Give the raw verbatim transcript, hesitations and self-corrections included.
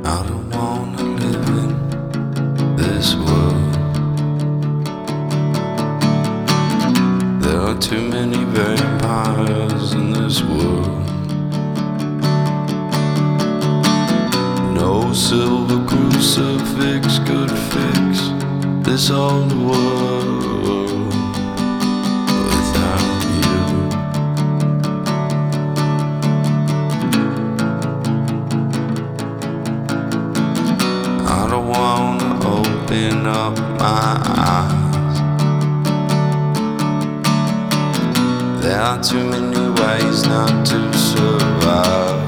I don't wanna live in this world. There are too many vampires in this world. No silver crucifix could fix this old world without you. I don't wanna open up my eyes. There are too many ways not to survive.